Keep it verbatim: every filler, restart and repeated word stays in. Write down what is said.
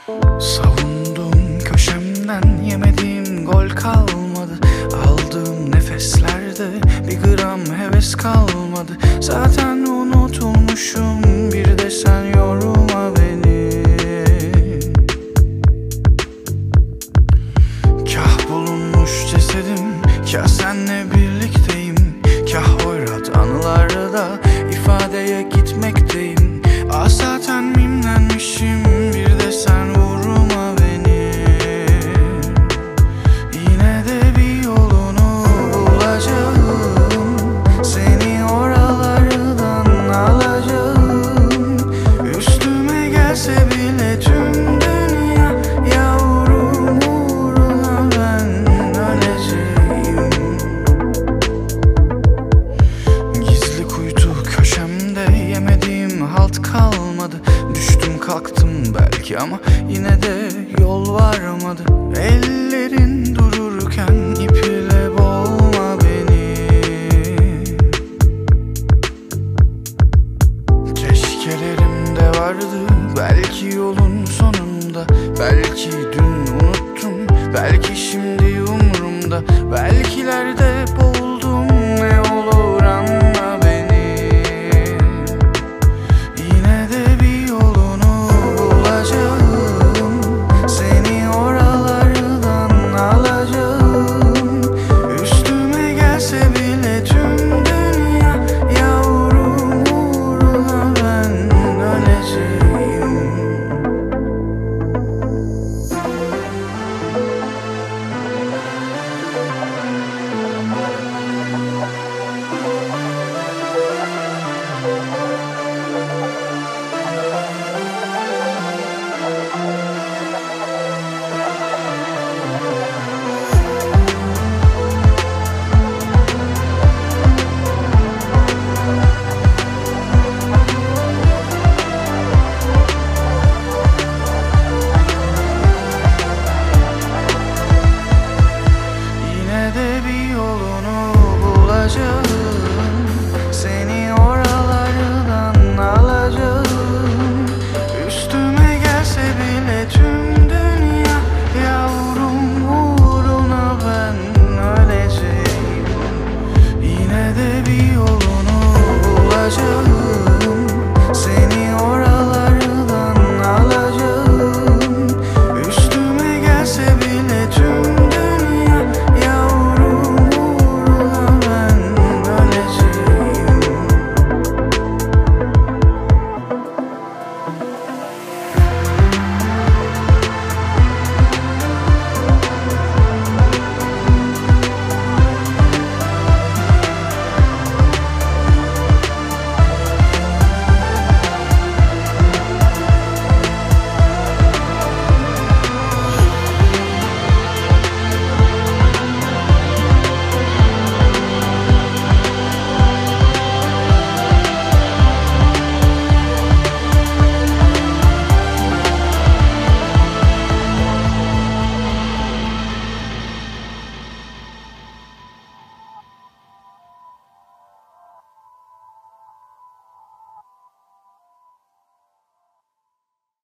Savundum köşemden, yemediğim gol kalmadı. Aldığım nefeslerde bir gram heves kalmadı. Zaten unutulmuşum, bir de sen yorma beni. Kah bulunmuş cesedim, kah senle birlikteyim. Kah hoyrat anılarda ifadeye gitmekteyim. Ah zaten mimlenmişim, bir de sen vurma beni. Yine de bir yolunu bulacağım, seni oralardan alacağım. Üstüme gelse bile tüm dünya, yavrum uğruna ben öleceğim. Gizli kuytu köşemde, yemediğim halt kalmadı. Düştüm kalktım belki ama yine de yol varmadı. El